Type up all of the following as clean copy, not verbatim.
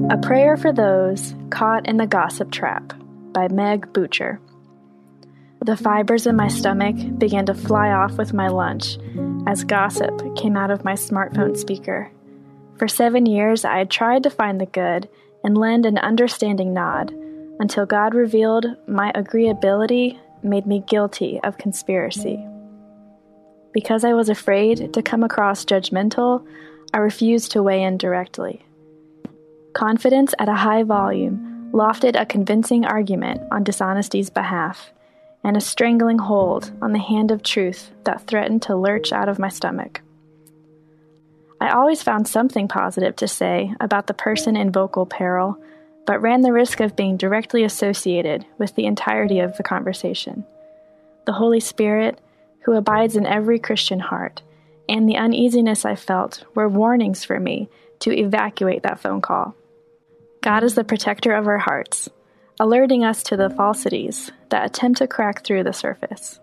A Prayer for Those Caught in the Gossip Trap by Meg Butcher. The fibers in my stomach began to fly off with my lunch as gossip came out of my smartphone speaker. For 7 years, I had tried to find the good and lend an understanding nod until God revealed my agreeability made me guilty of conspiracy. Because I was afraid to come across judgmental, I refused to weigh in directly. Confidence at a high volume lofted a convincing argument on dishonesty's behalf, and a strangling hold on the hand of truth that threatened to lurch out of my stomach. I always found something positive to say about the person in vocal peril, but ran the risk of being directly associated with the entirety of the conversation. The Holy Spirit, who abides in every Christian heart, and the uneasiness I felt were warnings for me to evacuate that phone call. God is the protector of our hearts, alerting us to the falsities that attempt to crack through the surface.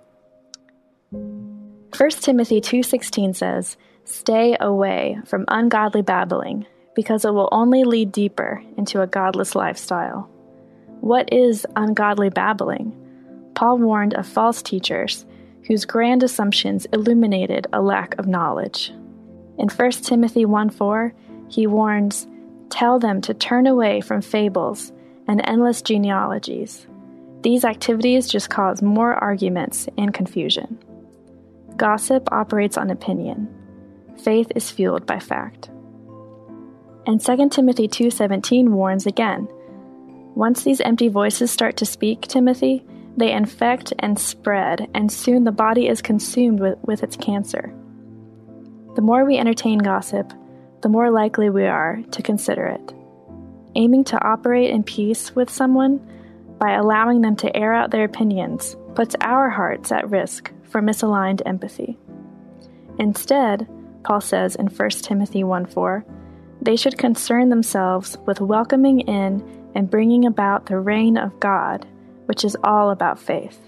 1 Timothy 2:16 says, "Stay away from ungodly babbling, because it will only lead deeper into a godless lifestyle." What is ungodly babbling? Paul warned of false teachers whose grand assumptions illuminated a lack of knowledge. In 1 Timothy 1:4, he warns, "Tell them to turn away from fables and endless genealogies. These activities just cause more arguments and confusion." Gossip operates on opinion. Faith is fueled by fact. And 2 Timothy 2:17 warns again, "Once these empty voices start to speak, Timothy, they infect and spread, and soon the body is consumed with its cancer." The more we entertain gossip, the more likely we are to consider it. Aiming to operate in peace with someone by allowing them to air out their opinions puts our hearts at risk for misaligned empathy. Instead, Paul says in 1 Timothy 1:4, they should concern themselves with welcoming in and bringing about the reign of God, which is all about faith.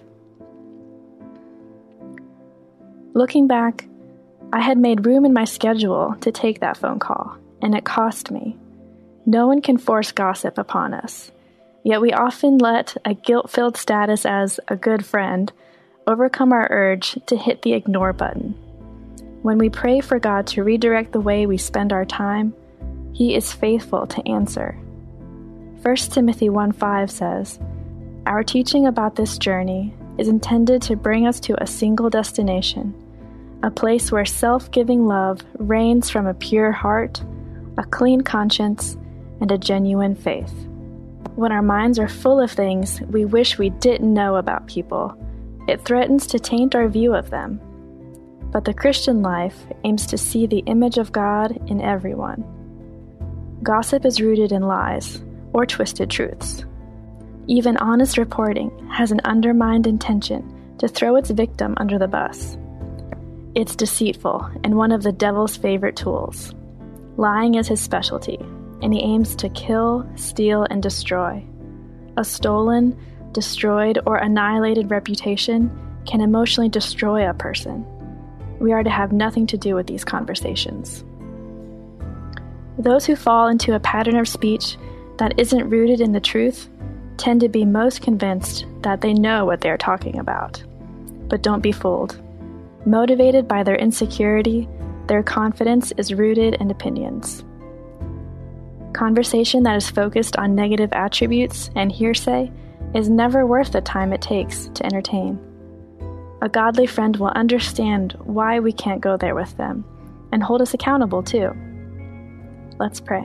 Looking back, I had made room in my schedule to take that phone call, and it cost me. No one can force gossip upon us, yet we often let a guilt-filled status as a good friend overcome our urge to hit the ignore button. When we pray for God to redirect the way we spend our time, He is faithful to answer. 1 Timothy 1:5 says, "Our teaching about this journey is intended to bring us to a single destination, a place where self-giving love reigns from a pure heart, a clean conscience, and a genuine faith." When our minds are full of things we wish we didn't know about people, it threatens to taint our view of them. But the Christian life aims to see the image of God in everyone. Gossip is rooted in lies or twisted truths. Even honest reporting has an undermined intention to throw its victim under the bus. It's deceitful and one of the devil's favorite tools. Lying is his specialty, and he aims to kill, steal, and destroy. A stolen, destroyed, or annihilated reputation can emotionally destroy a person. We are to have nothing to do with these conversations. Those who fall into a pattern of speech that isn't rooted in the truth tend to be most convinced that they know what they are talking about. But don't be fooled. Motivated by their insecurity, their confidence is rooted in opinions. Conversation that is focused on negative attributes and hearsay is never worth the time it takes to entertain. A godly friend will understand why we can't go there with them and hold us accountable too. Let's pray.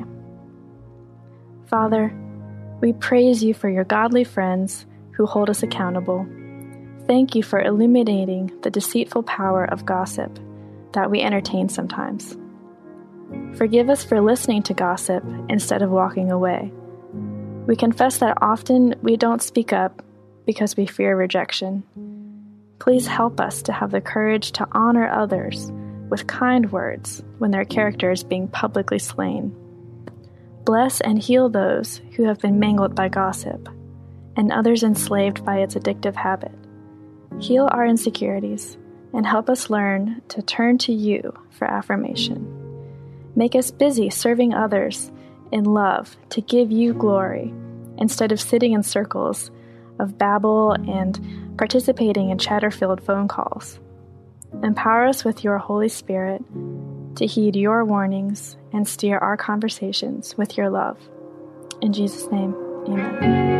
Father, we praise you for your godly friends who hold us accountable. Thank you for illuminating the deceitful power of gossip that we entertain sometimes. Forgive us for listening to gossip instead of walking away. We confess that often we don't speak up because we fear rejection. Please help us to have the courage to honor others with kind words when their character is being publicly slain. Bless and heal those who have been mangled by gossip and others enslaved by its addictive habit. Heal our insecurities and help us learn to turn to you for affirmation. Make us busy serving others in love to give you glory, instead of sitting in circles of babble and participating in chatter-filled phone calls. Empower us with your Holy Spirit to heed your warnings and steer our conversations with your love. In Jesus' name, amen.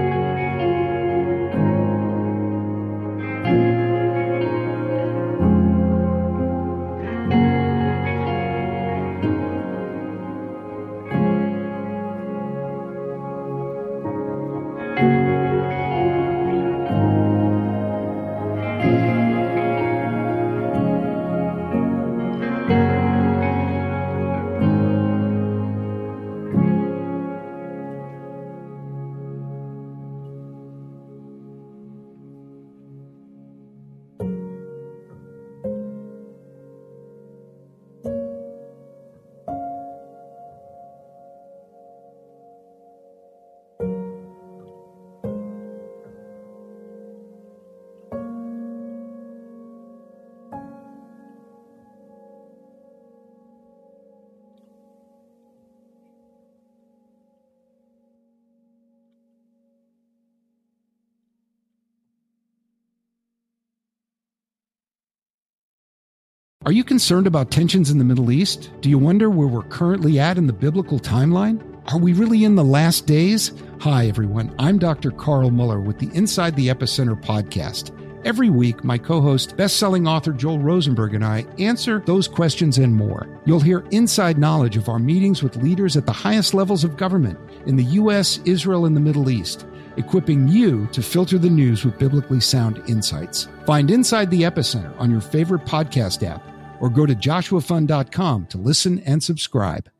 Are you concerned about tensions in the Middle East? Do you wonder where we're currently at in the biblical timeline? Are we really in the last days? Hi, everyone. I'm Dr. Carl Muller with the Inside the Epicenter podcast. Every week, my co-host, best-selling author Joel Rosenberg and I answer those questions and more. You'll hear inside knowledge of our meetings with leaders at the highest levels of government in the U.S., Israel, and the Middle East, equipping you to filter the news with biblically sound insights. Find Inside the Epicenter on your favorite podcast app, or go to joshuafund.com to listen and subscribe.